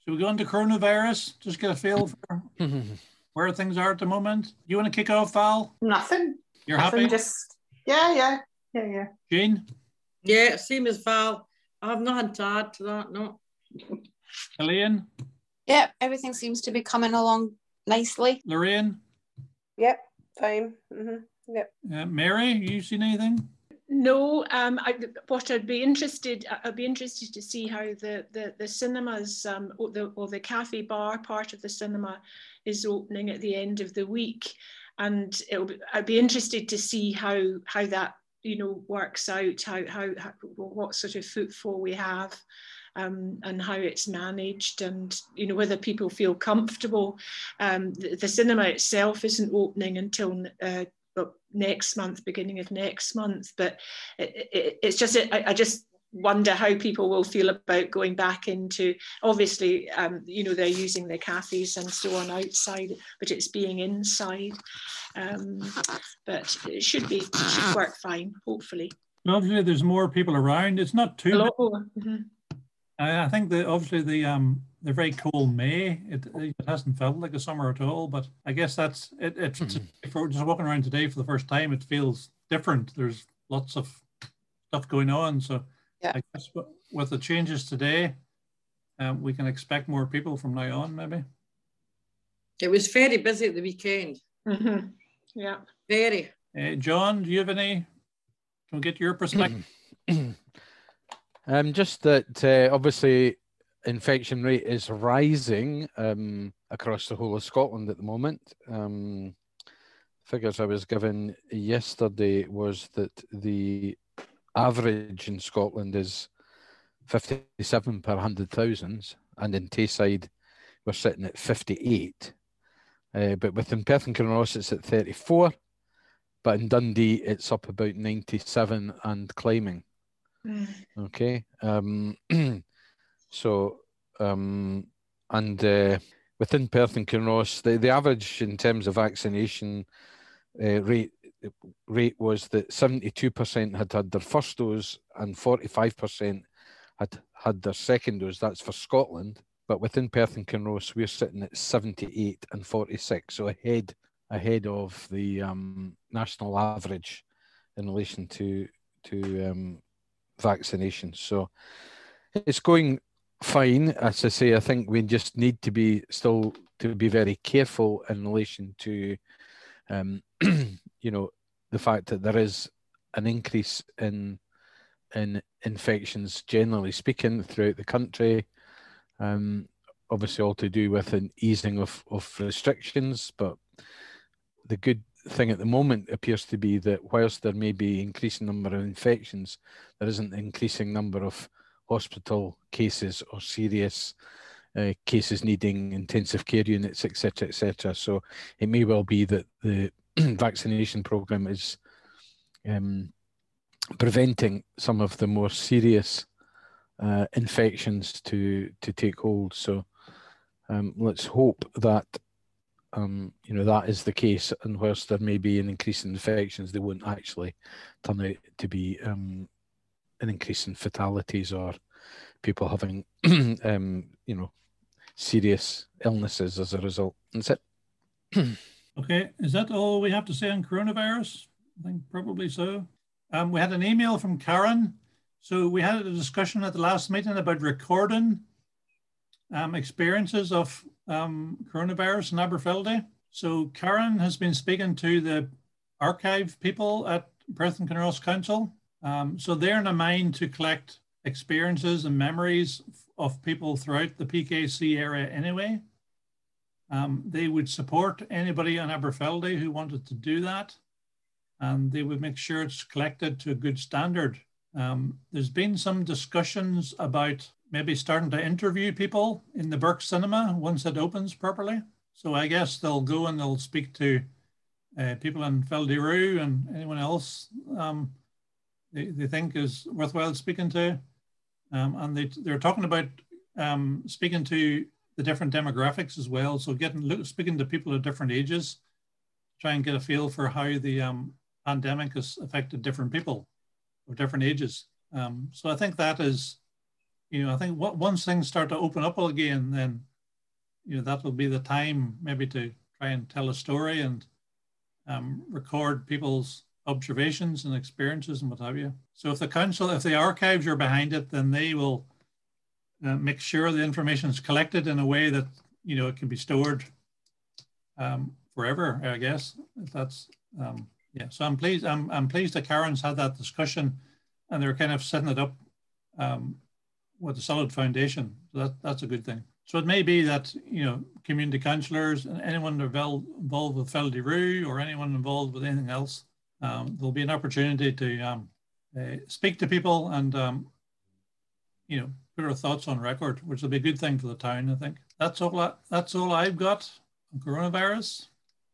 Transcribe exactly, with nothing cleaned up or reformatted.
Should we go into coronavirus? Just get a feel for where things are at the moment. You want to kick off, Val? Nothing. You're Nothing, happy? Just yeah, yeah, yeah, yeah. Jean? Yeah, same as Val. I have nothing to add to that, no. Elaine? Yeah, everything seems to be coming along nicely. Lorraine? Yep, fine. Mm-hmm. Yep. Uh, Mary, you seen anything? No, um, I, what I'd be interested, I'd be interested to see how the the, the cinemas, um, or the or the cafe bar part of the cinema, is opening at the end of the week, and it'll be, I'd be interested to see how how that you know works out, how how, how what sort of footfall we have, um, and how it's managed, and you know whether people feel comfortable. Um, the, the cinema itself isn't opening until Uh, next month, beginning of next month, but it, it, it's just I, I just wonder how people will feel about going back into, obviously um, you know they're using the cafes and so on outside, but it's being inside, um, but it should be it should work fine, hopefully. Obviously there's more people around. It's not too a lot more. Mm-hmm. I, I think that obviously the um the very cold May, it, it hasn't felt like a summer at all, but I guess that's it. It's mm-hmm. If we're just walking around today for the first time, it feels different. There's lots of stuff going on. So yeah. I guess with the changes today, um, we can expect more people from now on, maybe. It was very busy at the weekend. Mm-hmm. Yeah. Very. Uh, John, do you have any, can we get your perspective? um, just that uh, obviously, infection rate is rising um, across the whole of Scotland at the moment. Um, figures I was given yesterday was that the average in Scotland is fifty-seven per one hundred thousand, and in Tayside we're sitting at fifty-eight. Uh, but within Perth and Kinross it's at thirty-four, but in Dundee it's up about ninety-seven and climbing. Mm. Okay. Um, So, um, and uh, within Perth and Kinross, the, the average in terms of vaccination uh, rate rate was that seventy-two percent had had their first dose and forty-five percent had had their second dose. That's for Scotland. But within Perth and Kinross, we're sitting at seventy-eight and forty-six, so ahead ahead of the um, national average in relation to to um, vaccination. So it's going fine. As I say, I think we just need to be still to be very careful in relation to, um, you know, the fact that there is an increase in in infections, generally speaking, throughout the country. Um, obviously, all to do with an easing of of restrictions. But the good thing at the moment appears to be that whilst there may be increasing number of infections, there isn't an increasing number of hospital cases or serious uh, cases needing intensive care units, et cetera, et cetera. So it may well be that the vaccination program is um, preventing some of the more serious uh, infections to to take hold. So um, let's hope that um, you know that is the case, and whilst there may be an increase in infections, they won't actually turn out to be um, an increase in fatalities or people having, um, you know, serious illnesses as a result. That's it. Okay, is that all we have to say on coronavirus? I think probably so. Um, we had an email from Karen. So we had a discussion at the last meeting about recording um, experiences of um, coronavirus in Aberfeldy. So Karen has been speaking to the archive people at Perth and Kinross Council. Um, so they're in a mind to collect experiences and memories of people throughout the P K C area anyway. Um, they would support anybody in Aberfeldy who wanted to do that, and they would make sure it's collected to a good standard. Um, there's been some discussions about maybe starting to interview people in the Burke Cinema once it opens properly. So I guess they'll go and they'll speak to uh, people in Feldiroo and anyone else um, they, they think is worthwhile speaking to. Um, and they, they're talking about um, speaking to the different demographics as well. So getting look, speaking to people of different ages, try and get a feel for how the um, pandemic has affected different people of different ages. Um, so I think that is you know, I think what, once things start to open up again, then, you know, that will be the time maybe to try and tell a story and um, record people's observations and experiences and what have you. So if the council, if the archives are behind it, then they will uh, make sure the information is collected in a way that, you know, it can be stored um, forever, I guess. If that's, um, yeah. So I'm pleased, I'm, I'm pleased that Karen's had that discussion and they're kind of setting it up um, with a solid foundation. So that, that's a good thing. So it may be that, you know, community councillors and anyone involved with Fell de Rue or anyone involved with anything else, um, there'll be an opportunity to um, uh, speak to people and, um, you know, put our thoughts on record, which will be a good thing for the town, I think. That's all, I, that's all I've got on coronavirus.